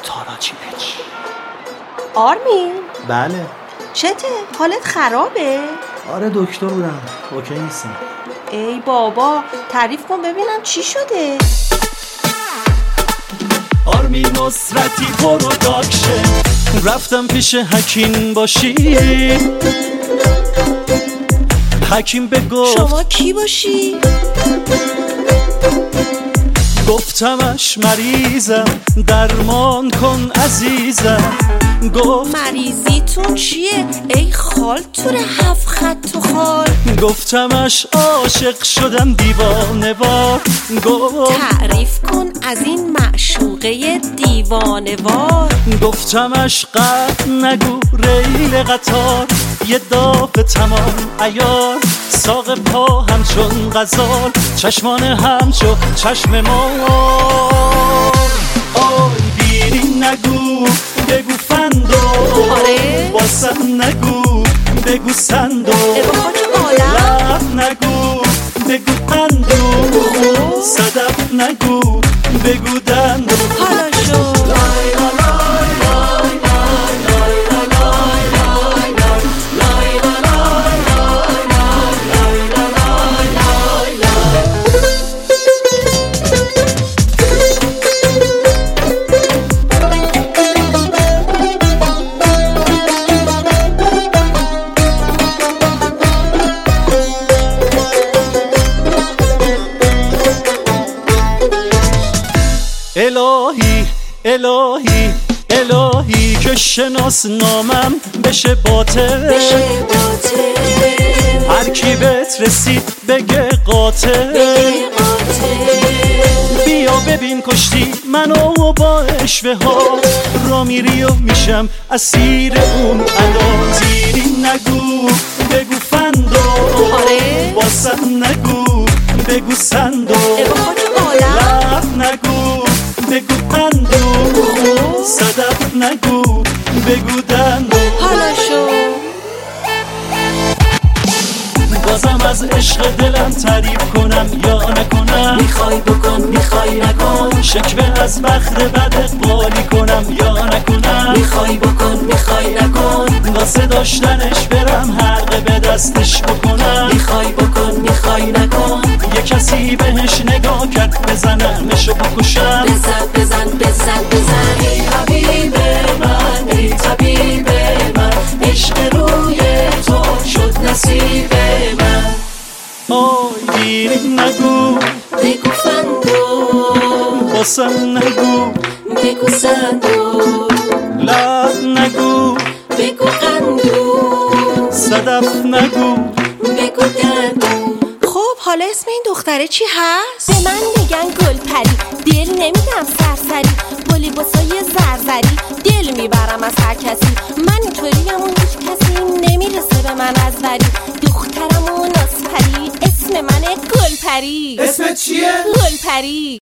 تاراچیپچ. آرمین بله. چته؟ حالت خرابه؟ آره دکتر بودم، اوکی نیستم. ای بابا تعریف کن ببینم چی شده. آرمین نصرتی پروداکشن، رفتم پیش حکیم باشی. حکیم بگفت شما کی باشی؟ گفتمش مریضم، درمان کن عزیزم. گفت مریضیتون چیه؟ ای خال تور 7 خط و خال. گفتمش عاشق شدم دیوانه وار. گفت تعریف کن از این معشوقه دیوانه وار. گفتمش قد نگو ریل قطار، یه دافه تمام عیار. ساق پا همچون غزال، چشمان همچو چشم مار. آی بیری نگو بگو فندو، آره واسم نگو بگو سندو. لب نگو بگو پندو، صدف نگو بگو دندو. حالا شو الهی الهی الهی که شناس نامم بشه باطل. هر کی بهت رسید بگه قاتل. بیا ببین کشتی منو با اشوه ها، را میری و میشم اسیر اون ادا. زیری نگو بگو فندو، واسم نگو بگو سندو. لب نگو بگو پندو، صدف نگو بگو دندو. حالا شو بازم از عشق دلم تعریف کنم یا نکنم. میخوای بکن میخوای نکن، شکوه از بخت بد اقبالی کنم یا نکنم. میخوای بکن میخوای نکن، واسه داشتنش برم حلقه به دستش بکنم. میخوای بکن میخوای نکن، یه کسی بهش نگاه کرد بزنمشو بکشم. بزن بزن بزن بزن ای حبیب من، ای طبیب من، عشق روی تو شد نصیب من. آی بیری نگو بگو فندو، واسم نگو بگو سندو. لب نگو بگو قندو، صدف نگو بگو دندو. خب حالا اسم این دختره چی هست؟ به من میگن گلپری، دل نمیدم سرسری. با لباسای زرزری دل میبرم از هر کسی. من اینطوریم و هیچ کسی نمیرسه به من از وری. دخترم و نازپری، اسم منه گلپری. اسمت چیه؟ گلپری.